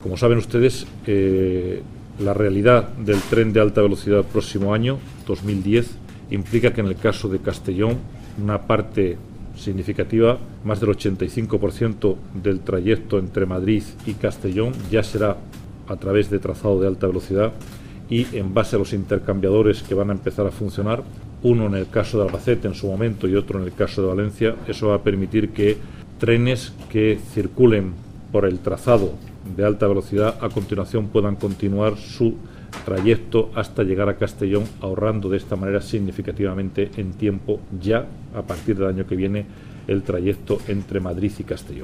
Como saben ustedes, la realidad del tren de alta velocidad el próximo año, 2010, implica que en el caso de Castellón, una parte significativa, más del 85% del trayecto entre Madrid y Castellón ya será a través de trazado de alta velocidad, y en base a los intercambiadores que van a empezar a funcionar, uno en el caso de Albacete en su momento y otro en el caso de Valencia, eso va a permitir que trenes que circulen por el trazado de alta velocidad a continuación puedan continuar su trayecto hasta llegar a Castellón, ahorrando de esta manera significativamente en tiempo ya a partir del año que viene el trayecto entre Madrid y Castellón.